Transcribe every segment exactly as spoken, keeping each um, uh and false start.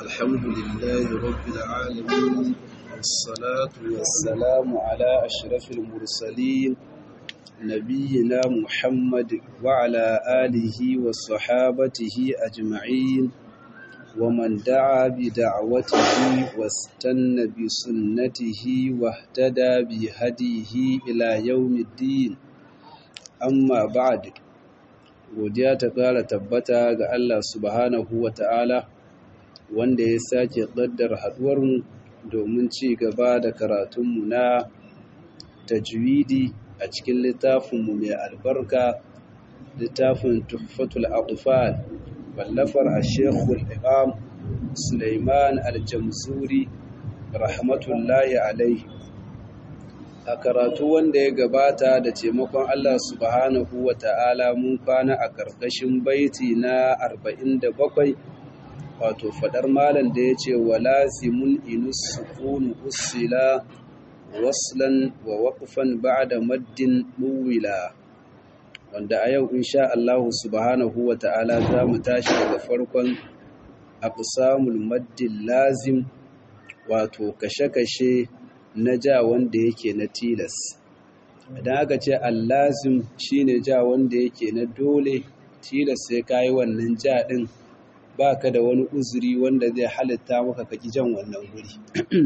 الحمد لله رب العالمين، والصلاة والسلام على أشرف المرسلين نبينا محمد وعلى آله وصحابته أجمعين، ومن دعا بدعوته واستنى بسنته واهتدى بهديه إلى يوم الدين. Amma ba'd, godiya ta ƙara tabbata ga Allah subhanahu wa ta'ala wanda ya sake ƙaddar haɗuwarmu domin ci gaba da karatunmu na tajwidi a cikin littafinmu mai albarka, littafin Tuhfatul Atfal wallafar Sheikhul Imam Sulaiman Al-Jamzuri rahmatullahi alaihi. A karatu wanda ya gabata da taimakon Allah subhanahu wa ta'ala mun kwana a ƙarƙashin baiti na arba'in da bakwai, wato faɗar malam da ya ce wa lazimun inus sukunu usila waslan wa waƙufan ba'da maddin ɗuwila, wanda a yau insha Allah subhanahu wa ta'ala za mu tashi daga farkon aqsamul maddin lazim, wato kashe-kashe na ja wanda yake na tilas. Idan aka ce allazim shine ja wanda yake na dole, tilas sai kayi wannan ja din, baka da wani uzuri wanda zai halitta maka kaki jan wannan guri.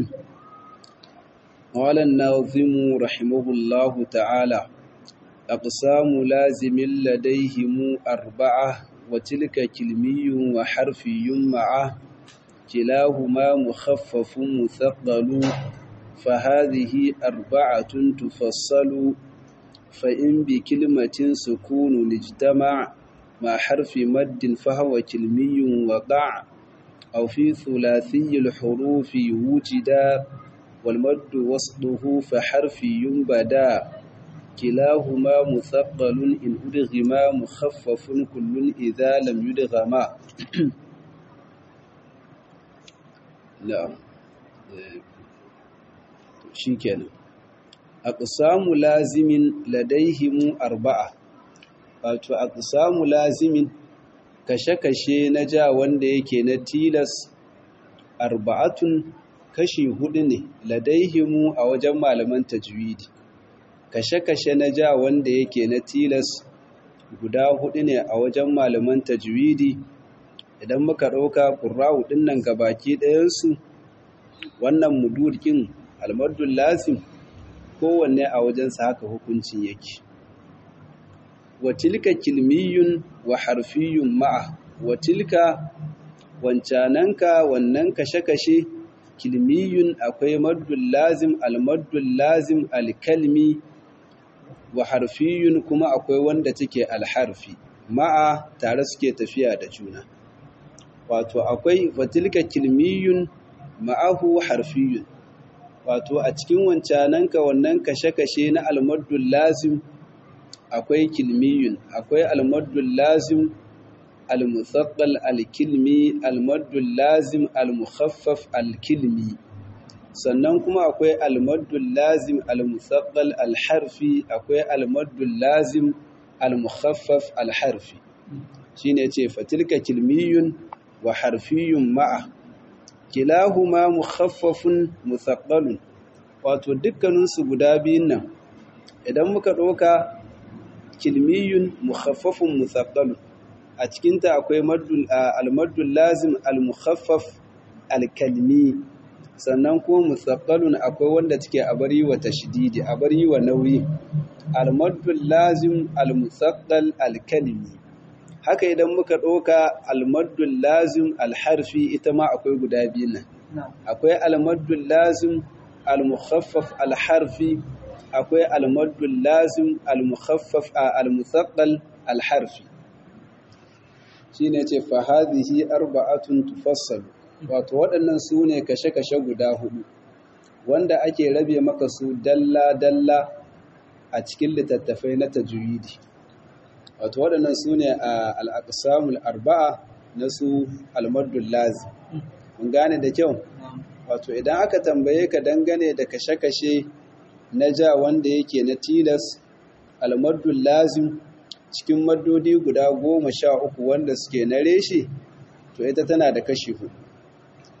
Mawalan nazimu rahimahullahu ta'ala, aqsamu lazimin ladayhimu arba'a wa tilka kilmiyun wa harfiyun ma'a kilahuma mukhaffafun muthaqqalu فهذه أربعة تفصل فإن بكلمة سكون اجتمع مع حرف مد فهو كلمي وقع أو في ثلاثي الحروف وجدا والمد وسطه فحرفي بدا كلاهما مثقل إن أدغما مخفف كل إذا لم يدغما. نعم shikenan. Aqsamu lazimin ladaihimu arba'a, wato aqsamu lazimin kashe-kashe na ja wanda yake na tilas arba'atun, kashi hudu ne ladaihimu a wajen malaman tajwidi. Kashe-kashe na ja wanda yake na tilas guda hudu ne a wajen malaman tajwidi. Idan muka ɗauka ƙurra'u ɗin nan gabaki ɗayansu, wannan mudurkin almaddul lazim kowanne a wajensa haka hukuncin yake. Wa tilka kilmiyun wa harfiyun ma'a, wa tilka wancananka wannan kashe-kashe, kilmiyun akwai maddul lazim, almaddul lazim alkalmi, wa harfiyun kuma akwai wanda take alharfi, ma'a tare suke tafiya da juna. Wato akwai wa tilka kilmiyun ma'ahu harfiyun, wato a cikin wancananka wannan kashe-kashe na almaddul lazim akwai kilmiyun, akwai almaddul lazim almuthaqqal alkilmi, almaddul lazim almukhaffaf alkilmi, sannan kuma akwai almaddul lazim almuthaqqal alharfi, akwai almaddul lazim almukhaffaf alharfi. Shine ce fatilka kilmiyun wa harfiyun ma'a kilahuma mukhaffafun muthaqqalun, wato dukkaninsu guda biyun nan idan muka ɗauka kilmiyun mukhaffafun muthaqqalun, a cikinta akwai almaddul lazim almukhaffaf alkalmi, sannan kuma muthaqqalun akwai wanda take a bari wa tashdidi, a bari wa nauyi, almaddul lazim almuthaqqal alkalmi. Haka idan muka ɗauka almaddul lazim alharfi, ita ma akwai guda biyu nan. Akwai almaddul lazim almukhaffaf alharfi, akwai almaddul lazim almukhaffaf almuthaqqal alharfi. Shine ce fa hadhihi arba'atun tufassalu, wato waɗannan su ne kashe-kashe guda hudu wanda ake rabe maka su dalla-dalla a cikin littattafai na tajwidi. Wato waɗannan su ne a al'aƙasamul arba'a na su almaddul lazim. Mun gane da kyau? Wato idan aka tambaye ka dangane da kashe-kashe na ja wanda yake na tilas almaddul lazim, cikin maddodi guda goma sha uku wanda suke na reshe, to ita tana da kashi hudu.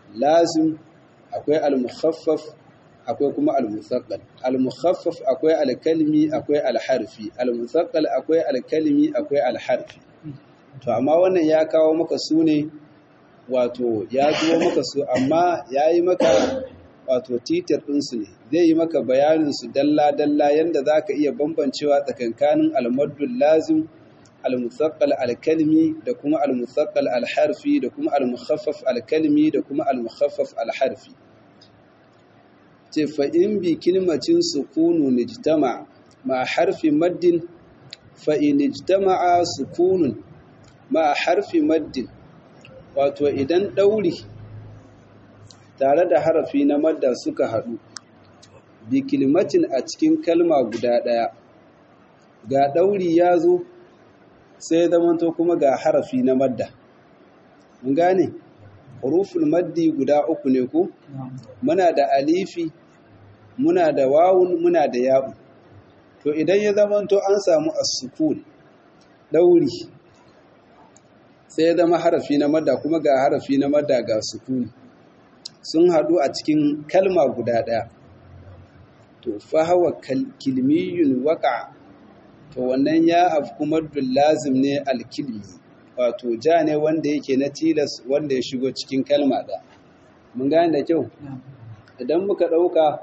lazim akwai al-mukhaffaf akwai kuma al-muthaqqal. Al-mukhaffaf akwai al-kalmi akwai al-harfi, al-muthaqqal akwai al-kalmi akwai al-harfi. To amma wannan ya kawo maka su ne wato ya zuwa maka su amma yayi maka wato titir din su ne, zai yi maka bayanin su dalla dalla yanda zaka iya bambancewa tsakankanin al-maddul lazim, al-muthaqqal al-kalmi da kuma al-muthaqqal al-harfi da kuma al-mukhaffaf al-kalmi da kuma al-mukhaffaf al-harfi. ce fa in bi kilmacin sukunu nijtama ma harfi maddin fa in ijtama'a sukunun ma harfi maddin, wato idan dauri tare da harafi na madda suka haɗu bi kilmacin a cikin kalma guda ɗaya, ga dauri ya zo sai zamanto kuma ga harafi na madda. Mun gane huruful maddi guda uku ne ko muna da alifi muna da wawun muna da ya'u. To idan ya zamanto an samu as-sukun dauri sai ya zama harafi na madda kuma ga harafi na madda ga sukun sun hadu a cikin kalma guda daya, to fa hawa kilmiyun waqa, to wannan ya afku maddul lazim ne al-kilmi, wato ja ne wanda yake na tilas wanda ya shigo cikin kalma da. Mun gane da kyau idan muka ɗauka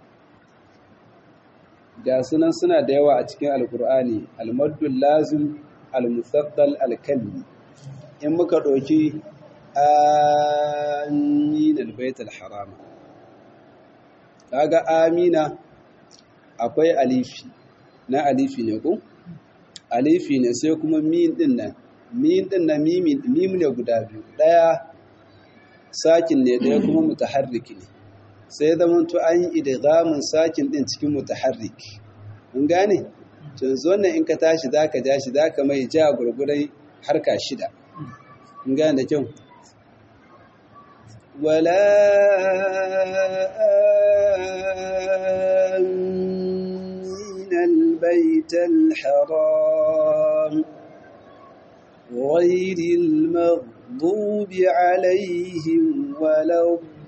ga sunan suna da yawa a cikin alkur'ani, al-maddul lazim, al-muthaqqal, al-kalmi. In muka ɗauki amin al-bait al-haram, kaga amina akwai alifi na alifi ne ko alifi ne, sai kuma min din nan min din na mim ne guda biyu, daya sakin ne daya kuma mutaharrik ne, sai zaman to an yi idghamin sakin din cikin mutaharrik. Mun gane to yanzu wannan in ka tashi zaka ja shi zaka mai ja gurgurai harka shida. Mun gane da kyau wala amin al-bayt al-haram غير المغضوب عليهم ولا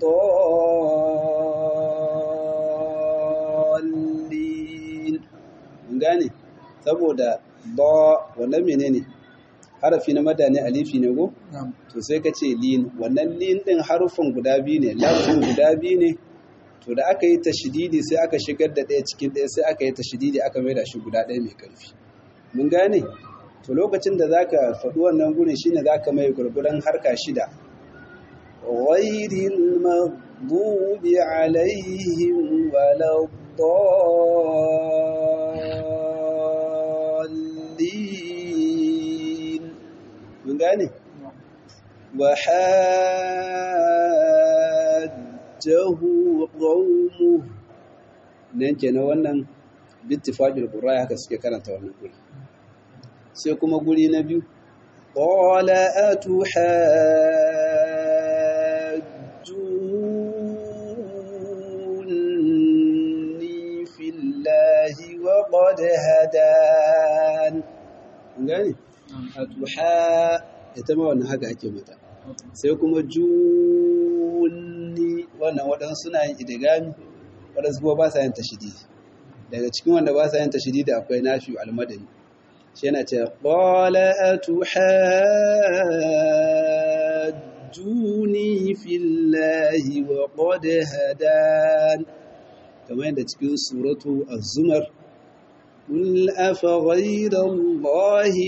الضالين. Gane saboda ba wannan menene harafi na madda ne alifi ne go to sai ka ce lin, wannan lin din harufan guda biyu ne, lafzin guda biyu ne, to da aka yi tashdidi sai aka shigar da ɗaya cikin ɗaya sai aka yi tashdidi aka mai da shi guda ɗaya mai ƙarfi. Mun gane to lokacin da zaka faɗi wannan gurin shine zaka mai gurguran harka shida, ghayril maghdubi alaihim waladdallin. Mun gane wa hajjahu qawmuhu, nan kenan wannan bittifaqil qurra haka suke karanta wannan gurin. Sai kuma guri na biyu qala atuhajjuni fillahi wa qad hadan. Ngani atuha ita ma wannan haka ake mata. Sai kuma juni wannan wadan suna yin idgami wadan kuma ba sa yin tashdidi. Daga cikin wanda ba sa yin tashdidi akwai Nafi al-Madani, shi yana ce qala atuhajjuni fillahi wa qad hadan, kamar yadda cikin suratu az-zumar qul afa ghayra allahi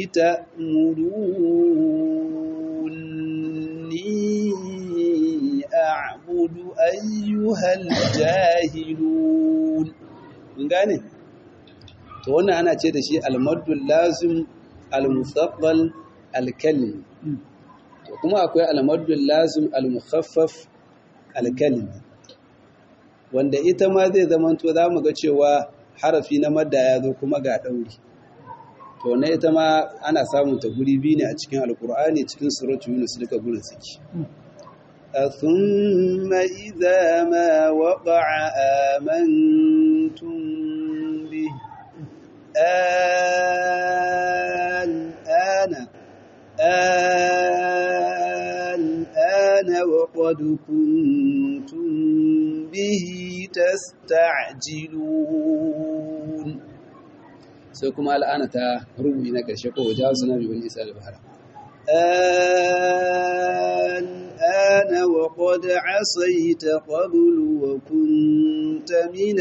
ta'muruni a'budu ayyuhal jahilun. Gane to wannan ana ce da shi al-maddul lazim, al-muthaqqal, al-kalmi. To kuma akwai al-maddul lazim, al-mukhaffaf, al-kalmi, wanda ita ma zai zamanto zamu ga cewa harafi na madda ya zo kuma ga dauri. To na ita ma ana samun ta guri biyu ne a cikin alqur'ani, cikin suratul yunus duka gurin suke. ثم إذا ما وقع آمنتم به الآن الآن وقد كنتم به تستعجلون سيكم الآن تهربوا إنك الشكو وجاوزنا ببني إسرائيل البحر الآن وقد عصيت قبل وكنت من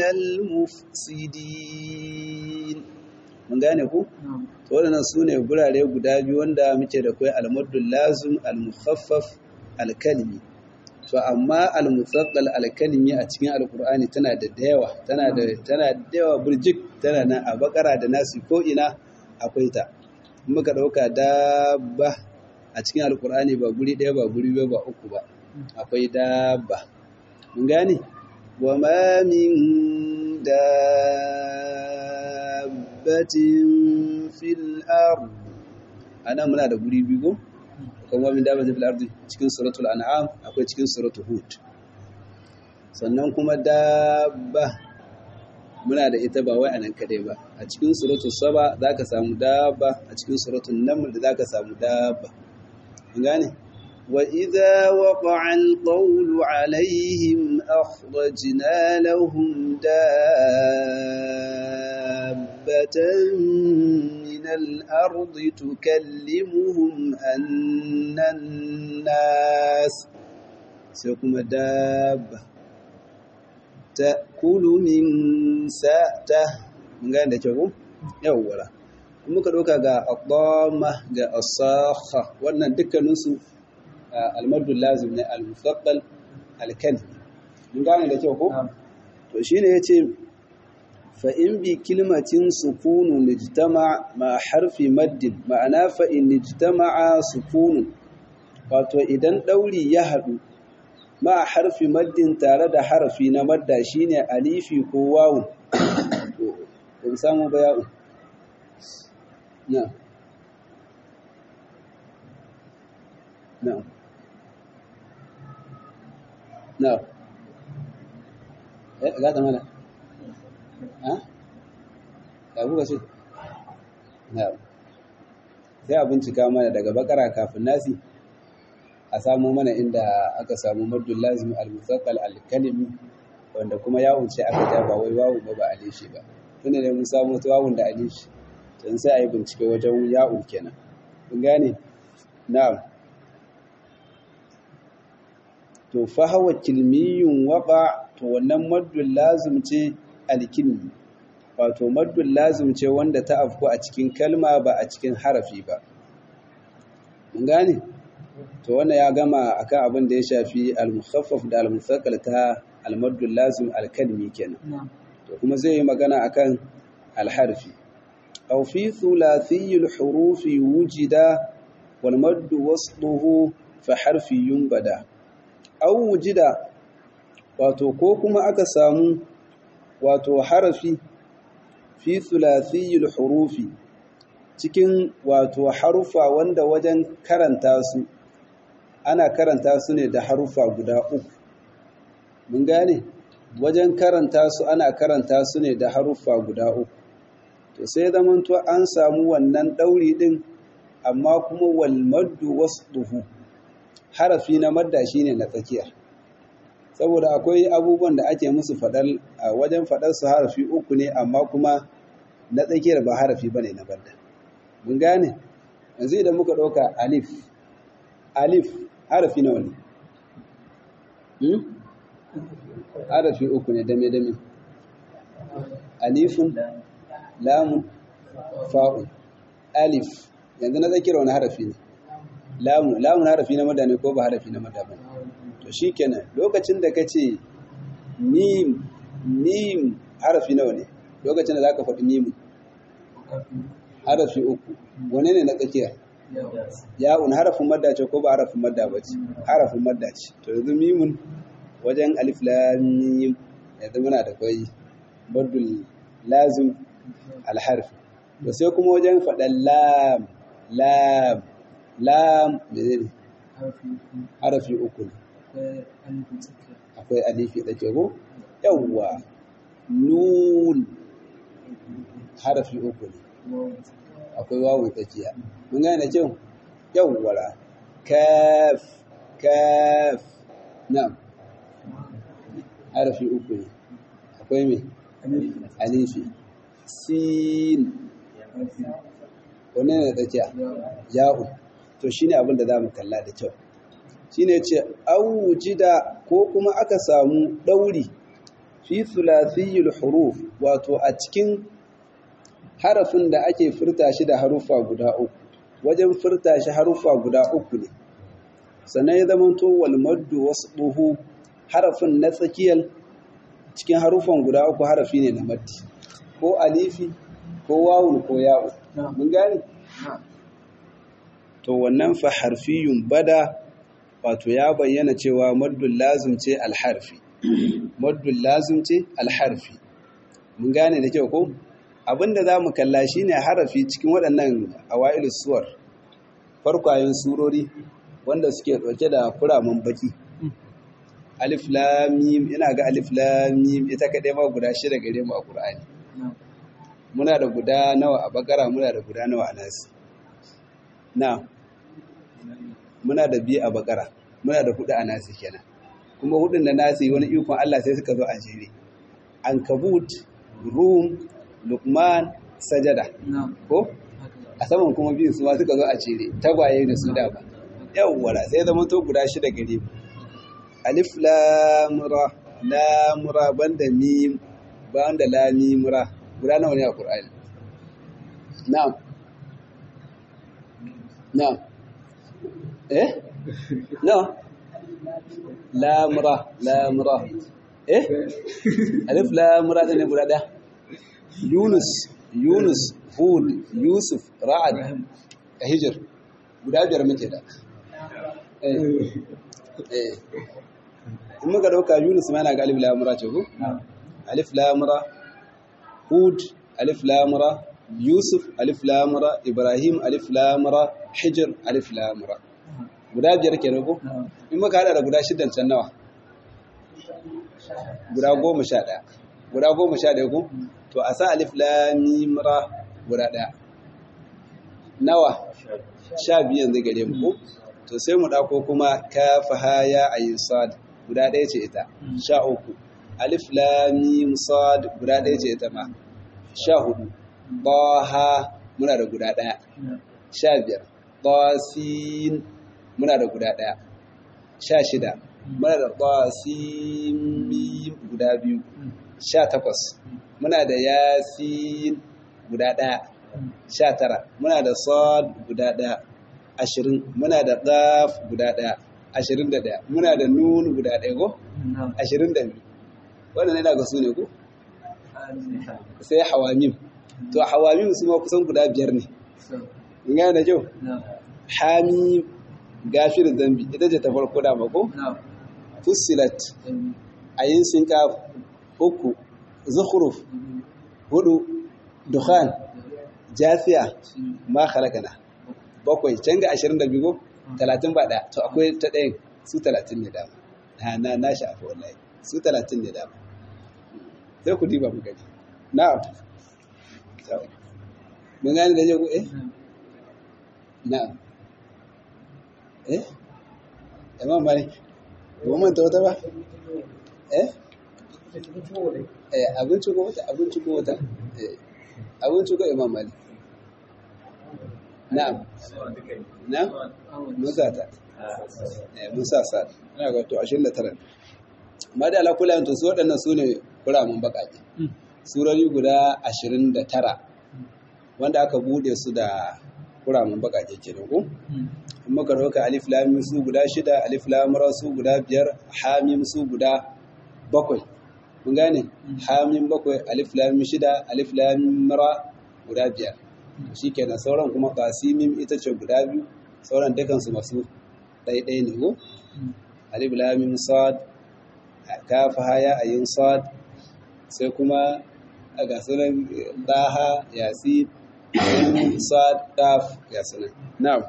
المفسدين من gane ku to wannan sune gurare guda biyu wanda muke da kai al-maddul lazim al-mukhaffaf al-kalimi to amma al-muthaqqal al-kalimi a cikin al-Qur'ani tana da yawa tana da tana da yawa burjik tana nan a bakara da nasi ko ina akwai ta muka dauka dabba a cikin al-Qur'ani ba guri daya ba guri biyu ba uku ba akwai dabba mun gane wa ma min dabbatin fil ard ana muna da guri biyu kuma min dabbatin fil ard cikin suratul an'am akwai cikin suratul hud sannan kuma dabba muna da ita ba wai anan kadai ba a cikin suratul saba zaka samu dabba a cikin suratul naml zaka samu dabba gane wa idza waqa'a al-qawlu 'alayhim akhrajna lahum dabbatan min al-ardi tukallimuhum anna an-nas sai kuma dabba ta'kulu min sa'ta gane da kyau yawwa muka doka ga adama ga asakha wannan dukkaninsu almadul lazim ne al-mufaddal al-kalim mun gane da kyau ko to shine yace fa in bi kalimatin sukunun ijtama ma harfi maddin ma'ana fa in ijtama'a sukunun wato idan dauri ya hadu ma harfi maddin tare da harfi na madda shine alifi ko wawun to kun samu bayani نعم نعم نعم ايه لا تمام ها abu gashi na'am sai a bincika mana daga bakara kafin nasi a samu mana inda aka samu maddul lazim al-musaqqal al-kalimi wanda kuma ya wuce aka ja ba wai wawu ba ba alishi ba tunda ne mun samu wawun da alishi dan sai a yi bincike wajen ya'ul kenan kun gane na'am to fa hawa kilmiyun waqa to wannan maddul lazim ce alkilmi wato maddul lazim ce wanda ta afku a cikin kalma ba a cikin harafi ba kun gane to wannan ya gama akan abin da ya shafi al-mukhaffaf da al-musaqqal ta al-maddul lazim al-kalmi kenan to kuma zai yi magana akan al-harfi أو في ثلاثي الحروف وجد والمد وصله فحرف ينبدا أو وجد wato ko kuma aka samu wato harafi fi thulathiyil hurufi cikin wato harufa wanda wajen karanta su ana karanta su ne da harufa guda uku mun gane wajen karanta su ana karanta su ne da harufa guda uku to sai zamanto an samu wannan dauri din amma kuma wal maddu wasduhu harafi na madda shine na tsakiya saboda akwai abubuwan da ake musu fadal a wajen fadar su harafi uku ne amma kuma na tsakiyar ba harafi bane na madda mun gane yanzu idan muka dauka alif alif harafi nawa ne hmm harafi uku ne dame dame alifun lamun fa'un alif yanzu na zakira wani harafi ne lamun lamun harafi na madda ne ko ba harafi na madda ba to shikenan lokacin da kace mim mim harafi nawa ne lokacin da zaka faɗi mim harafi uku wane ne na tsakiya ya'un harafin madda ce ko ba harafin madda ba ce harafin madda ce to yanzu mimun wajen alif lam mim yanzu muna da kai baddul lazim alharfi da sai kuma wajen faɗan lam lam lam da zai harafi uku ne akwai alifi da ke ko yawwa nun harafi uku ne akwai wawon tsakiya mun gane kyau yawwara kaf kaf na'am harafi uku ne akwai me alifi sin wannan ne tsakiya ya'u to shine abin da zamu kalla da kyau shine ce awjida ko kuma aka samu dauri fi thulathiyil huruf wato a cikin harafin da ake furta shi da harufa guda uku wajen furta shi harufa guda uku ne sannan ya zamanto wal maddu wasbuhu harafin na tsakiyar cikin harufan guda uku harafi ne na maddi ko alifi ko wawun ko ya'u mun gane to wannan fa harfiyun bada wato ya bayyana cewa maddul lazim ce alharfi maddul lazim ce alharfi mun gane da kyau ko abinda zamu kalla shine harafi cikin waɗannan awailus suwar farkwayen surori wanda suke dauke da kuramin baki alif lam mim ina ga alif lam mim ita kadai ma guda shida gare mu a Qur'ani muna da guda nawa a Bakara muna da guda nawa a Nasi na muna da biyu a Bakara muna da hudu a Nasi kenan kuma hudun da Nasi wani ikon Allah sai suka zo a jere Ankabut Rum Luqman Sajada ko a saman kuma biyu su ma suka zo a jere tagwaye da su da ba yawwa sai zama to guda shida gare mu alif lam ra lam ra banda mim banda lam mim ra guda nawa ne a Qur'ani na'am na'am eh no lam ra lam ra eh alif lam ra ne guda da Yunus Yunus Hud Yusuf Ra'ad Hijr guda biyar muke da eh eh in muka dauka Yunus ma yana ga alif lam ra ce ko alif lam ra Hud alif lam ra Yusuf alif lam ra Ibrahim alif lam ra Hijr alif lam ra guda biyar kenan ko in muka hada da guda shidan can nawa guda goma sha ɗaya guda goma sha ɗaya ko to a sa alif lam mim ra guda ɗaya nawa sha biyu yanzu gare mu ko to sai mu ɗauko kuma kafa haya ayin sad guda ɗaya ce ita sha uku alif lam mim sad guda ɗaya ce ita ma sha hudu ha muna da guda ɗaya sha biyar sin muna da guda ɗaya sha shida muna da sin mim guda biyu sha takwas muna da yasin guda ɗaya sha tara muna da sad guda ɗaya ashirin muna da qaf guda ɗaya ashirin da ɗaya muna da nun guda ɗaya ko ashirin da biyu wannan ne daga su ne ko sai hawamim to hawamim su ma kusan guda biyar ne in gane da kyau hamim gafir zambi ita ce ta farko da mako fussilat ayin sinka uku zukhruf hudu dukhan jafiya ma khalaqana bakwai can ga ashirin da biyu talatin ba ɗaya to akwai ta ɗayan su talatin ne dama na na shafi wallahi su talatin ne dama sai ku diba mu gani na'am mun gane da jago eh na'am eh imam malik ba mun ta wata ba eh eh abinci ko wata abinci ko wata eh abinci ko imam malik na'am na'am musa ta eh musa sa ina ga to ashirin da tara amma da ala kula to su waɗannan su ne kuramin baƙaƙe surori guda ashirin da tara wanda aka bude su da kuramin baƙaƙe kenan ko in muka dauka alif lam mim su guda shida alif lam ra su guda biyar hamim su guda bakwai mun gane hamim bakwai alif lam mim shida alif lam ra guda biyar shikenan sauran kuma qasimim ita ce guda biyu sauran dukan su masu ɗaiɗai ne ko alif lam mim sad kaf haya ayin sad sai kuma a ga sunan daha yasin sad kaf ya sunan na'am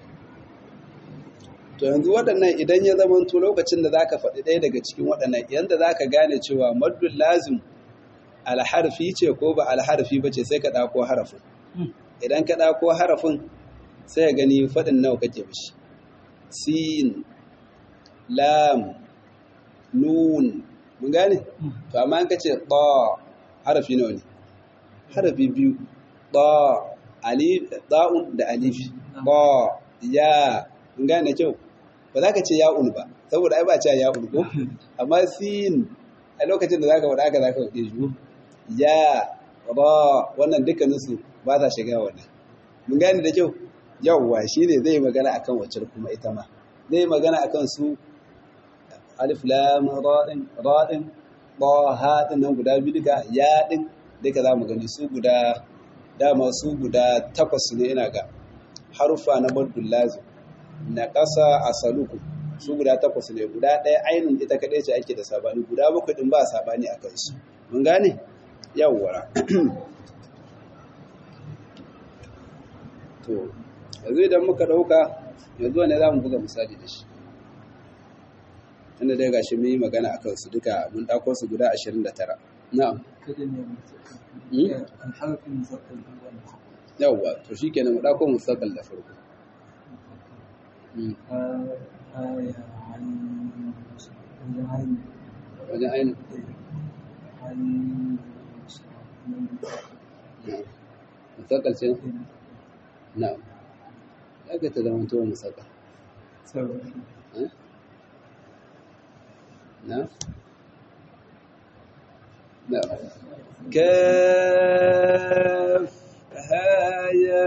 to yanzu waɗannan idan ya zama to lokacin da zaka faɗi ɗaya daga cikin waɗannan yanda zaka gane cewa maddul lazim alharfi ce ko ba alharfi bace sai ka ɗauko harafin idan ka ɗauko harafin sai ka gani faɗin nawa kake mishi sin lam nun mun gane to amma an kace ta harafi nawa ne harafi biyu ta alif ta'un da alif ta ya mun gane kyau ba za ka ce ya'un ba saboda ai ba ce ya'un ko amma sin a lokacin da zaka wada haka zaka wade shi ya ba wannan dukkanin su ba ta shiga wannan mun gane da kyau yawwa shine zai magana akan wacce kuma ita ma zai magana akan su alif lam ra din ra din ba ha din nan guda biyu duka ya din duka zamu gani su guda dama su guda takwas ne ina ga harufa na maddul lazim na ƙasa asaluku su guda takwas ne guda ɗaya ainihin ita kaɗai ce ake da sabani guda bakwai ɗin ba sabani a kansu mun gane yawwa to yanzu idan muka ɗauka yanzu ne za mu buga misali da shi tunda dai gashi mun yi magana a kansu duka mun ɗauko su guda ashirin da tara na'am yawwa to shi kenan mu ɗauko musakkal da farko wajen ainihin musakal ce? na ya ga ta zama tuwa musakal na? na kaf ha ya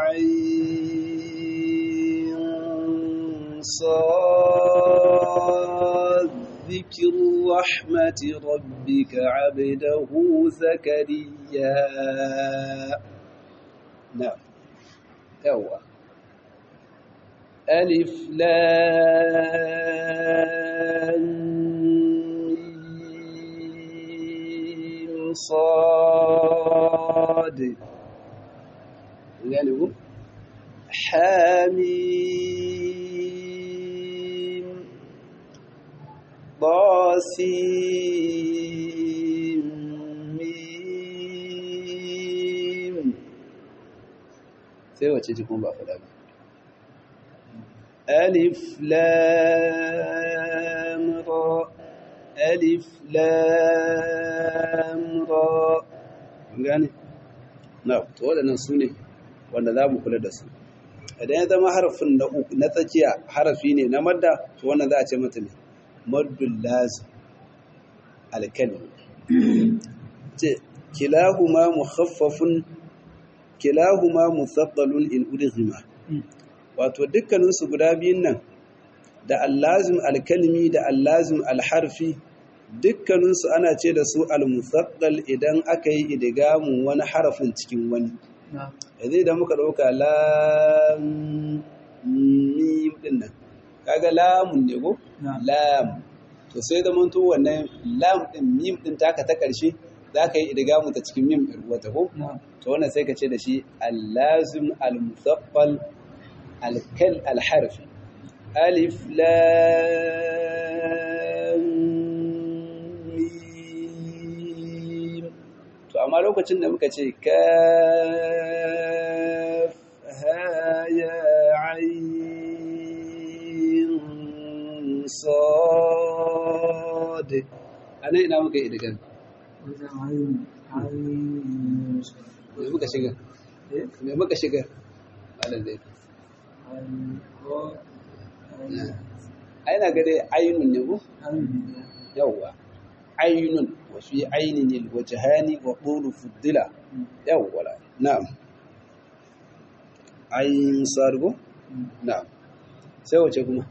ayin صاد ذكر رحمة ربك عبده زكريا نعم يوا ألف لام ميم صاد يعني حميم طاسيم ميم sai wace ji kuma ba faɗa ba alif lam ra alif lam ra gane na to waɗannan su ne wanda za mu kula da su idan ya zama harafin na tsakiya harafi ne na madda to wannan za a ce mata ne maddul lazim alkalmi ce kilahuma mukhaffafun kilahuma musaqqalun in udghima wato dukkanin su guda biyun nan da allazim alkalmi da allazim alharfi dukkanin su ana ce da su almusaqqal idan aka yi idgamun wani harafin cikin wani yanzu idan muka dauka lam mim din nan kaga lamun ne ko lam to sai da mun to wannan lam din mim din taka ta karshe zaka yi idgamu ta cikin mim din wata ko to wannan sai ka ce da shi al-lazim al-musaqqal al-kal al-harf alif lam mim to amma lokacin da muka ce kaf ha ya ayn صاد أنا ina muka yi digan me muka shiga me muka shiga malam dai ai na ga dai ainun ne ko yawa ainun wa fi ainin alwajhani wa qulu fuddila yawa na'am ain sargo na'am sai wace kuma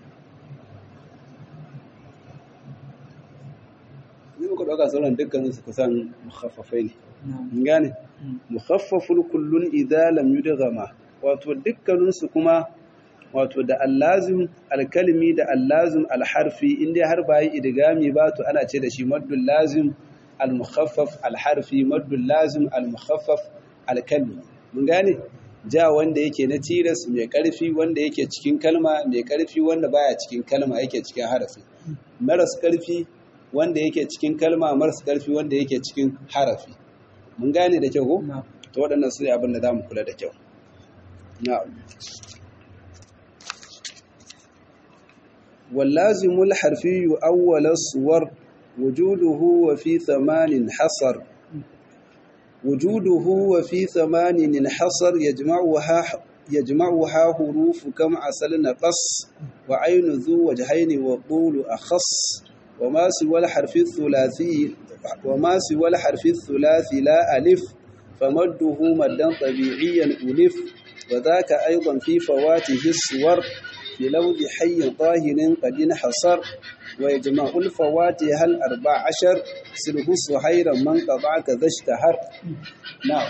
muka dauka sauran dukkanin su kusan mukhaffafai ne mun gane mukhaffaful kullun idza lam yudghama wato dukkanin su kuma wato da allazim alkalmi da allazim alharfi inda har bai idgami ba to ana ce da shi maddul lazim almukhaffaf alharfi maddul lazim almukhaffaf alkalmi mun gane ja wanda yake na tiras mai karfi wanda yake cikin kalma mai karfi wanda baya cikin kalma yake cikin harafi maras karfi wanda yake cikin kalma maras ƙarfi wanda yake cikin harafi mun gane da kyau ko to waɗannan su ne abin da za mu kula da kyau na'am واللازم الحرفي أول الصور وجوده وفي ثمان حصر وجوده وفي ثمان انحصر يجمعها يجمعها حروف كم عسل نقص وعين ذو وجهين وطول أخص وما سوى الحرف الثلاثي وما سوى الحرف الثلاثي لا ألف فمده مدا طبيعيا ألف وذاك أيضا في فواته الصور في لوض حي طاهر قد انحصر ويجمع الفواتح الأربع عشر سله صهيرا من قطع كذا اشتهر. نعم.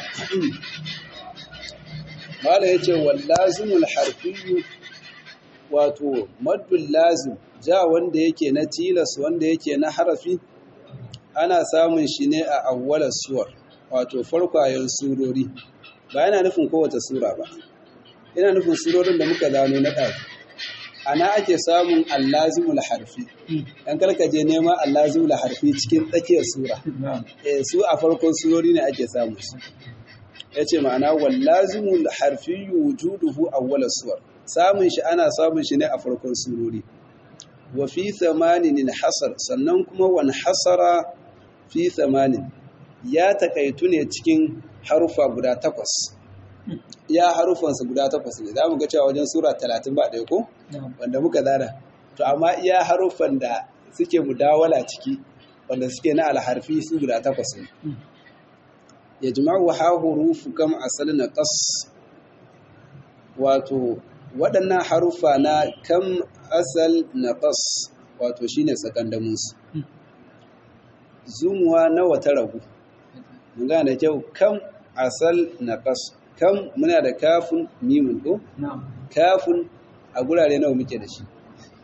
قال يجي واللازم الحرفي wato maddul lazim ja wanda yake na tilas wanda yake na harafi ana samun shi ne a awwalar suwar wato farkwayen surori ba yana nufin kowace sura ba yana nufin surorin da muka gano na ɗaki ana ake samun allazimul harfi dan kalkaje nema allazimul harfi cikin tsakiyar sura eh su a farkon surori ne ake samu su yace ma'ana wallazimul harfi wujuduhu awwal suwar samun shi ana samun shi ne a farkon surori wa fi thamanin hasar sannan kuma wan hasara fi thamanin ya takaitu ne cikin harufa guda takwas ya harufansa guda takwas ne za mu ga cewa wajen sura talatin ba ɗaya ko wanda muka zana to amma iya harufan da suke mudawala ciki wanda suke na alharfi su guda takwas ne ya jima'u ha hurufu kam asal na qas wato waɗannan harufa na kam asal na qas wato shine sakandamin su zumuwa nawa ta ragu mun gane kyau kam asal na qas kam muna da kafin mimun ko? Kafin a gurare nawa muke da shi?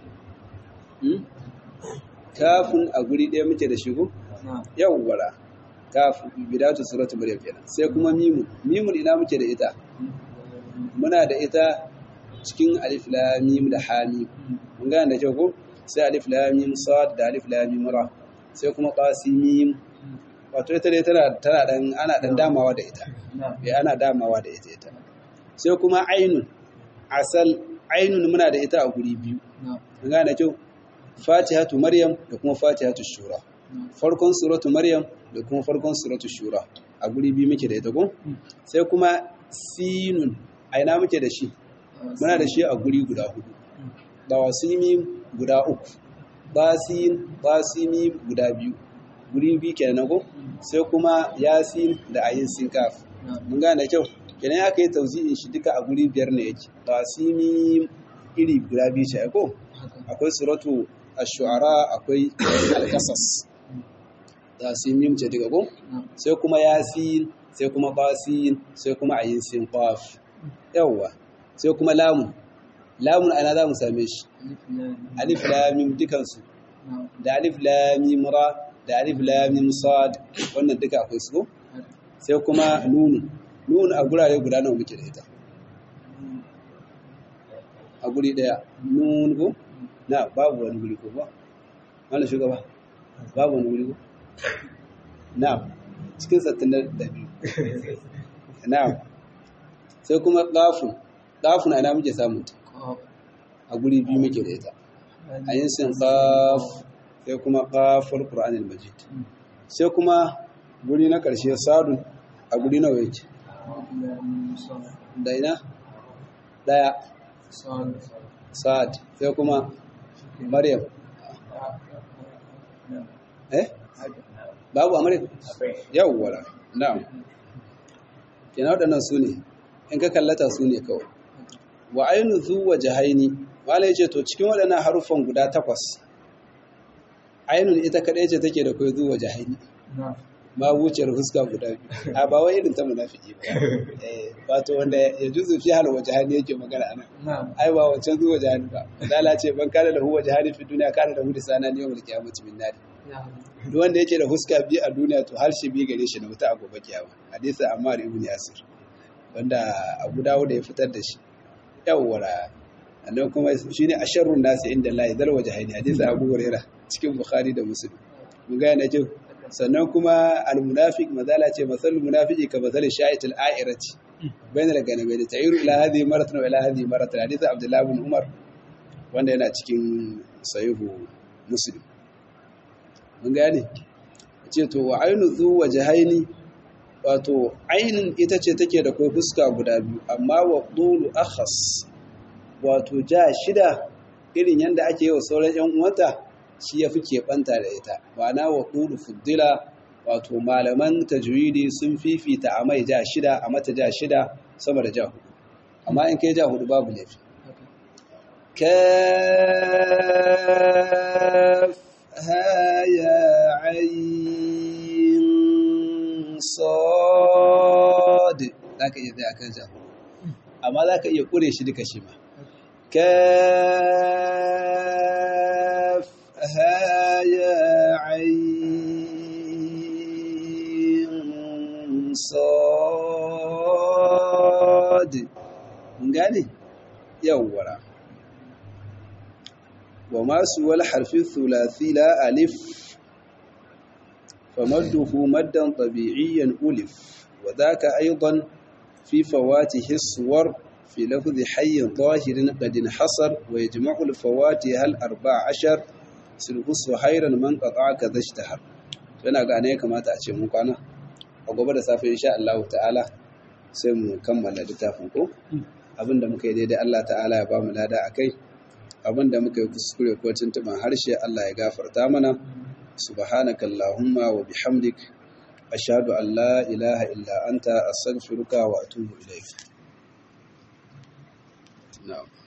Kafin a guri ɗaya muke da shi ko? Yawwara. Kafin bidatu suratu maryam kenan. Sai kuma mimun. Mimun ina muke da ita? Muna da ita cikin alif lam mim da ha mim. Mun gane da kyau ko? Sai alif lam mim sad da alif lam mim ra. Sai kuma qasim wato ita dai tana tana dan ana dan damawa da ita bai ana damawa da ita ita sai kuma ainun asal ainun muna da ita a guri biyu mun gane kyau fatihatu maryam da kuma fatihatu shura farkon suratu maryam da kuma farkon suratu shura a guri biyu muke da ita ko sai kuma sinun aina muke da shi muna da shi a guri guda hudu bawasimi guda uku basin basimi guda biyu guri biyu kenan ko sai kuma yasin da ayin sinkaf mun gane kyau kenan aka yi tauzi'in shi duka a guri biyar ne yake basimi iri guda biyu ce ko akwai suratu ash-shu'ara akwai al-qasas yasin ce daga ko sai kuma yasin sai kuma basin sai kuma ayin sinkaf yawa sai kuma lamun lamun ana za mu same shi alif lam mim dukansu da alif lam mim ra da alif lam mim sad wannan duka akwai su sai kuma nun nun a gurare guda nawa muke da ita a guri daya nun ko na babu wani guri ko ba wannan shugaba babu wani guri ko na cikin sattin da biyu na sai kuma qafun qafun ana muke samu a guri biyu muke da ita ayin sin qaf sai kuma qaful qur'anil majid sai kuma guri na karshe sadun a guri nawa yake da ina daya sad sai kuma maryam eh babu a maryam yawwa na'am kina wadannan su ne in ka kallata su ne kawai wa ainu zu wajhaini wala yace to cikin wadannan harufan guda takwas ainun ita kadai ce take da kai zuwa jahili ma wuciyar fuska guda biyu a ba wai irin ta munafiki ba eh wato wanda ya juzu fi hal wajhani yake magana anan ai ba wancan zuwa jahili ba dala ce ban kana da huwa jahili fi duniya kana da hudu sana ne yawmul qiyamati min nari duk wanda yake da fuska biyu a duniya to harshe biyu gare shi na wuta a gobe kiyama hadisi Ammar ibn Yasir wanda Abu Dawud ya fitar da shi yawwara annan kuma shine asharrun nasi inda Allah dal wajhaini hadisi Abu Hurairah cikin Bukhari da Muslim mun ga yana jin sannan kuma al-munafiq mazala ce masalul munafiqi ka mazal sha'it al-a'irati bayna al-ganabi da tayiru ila hadhihi maratan wa ila hadhihi maratan hadith Abdullah ibn Umar wanda yana cikin sahihu muslim mun gane ce to wa ainu zu wajhaini wato ainin ita ce take da kai fuska guda biyu amma wa dulu akhas wato ja shida irin yanda ake yi wa sauran yan uwanta shi yafi keɓanta da ita ma'ana wa dulu fuddila wato malaman tajwidi sun fifita a mai ja shida a mata ja shida sama da ja hudu amma in kai ja hudu babu laifi kaf ha ya ayn sad zaka iya tsaya kan ja amma zaka iya kure shi duka shi ma kaf ha ya ayn sad ngani yawwara wa masu wal harfi thulathi la alif famadduhu maddan tabi'iyyan ulif wa dhaka aidan fi fawatihi as-suwar fi lafzi hayyin zahirin qad inhasar wa yajma'u al-fawatih hal arba'a ashar sulhu suhairan man qata'a kadha ishtahar yana ga ne kamata a ce mun kwana a gobe da safe insha Allah ta'ala sai mu kammala littafin ko abinda muka yi daidai Allah ta'ala ya ba mu lada akai abinda muka yi kuskure ko tuntuban harshe Allah ya gafarta mana subhanaka allahumma wa bihamdik ashhadu an la ilaha illa anta astaghfiruka wa atubu ilayk na'am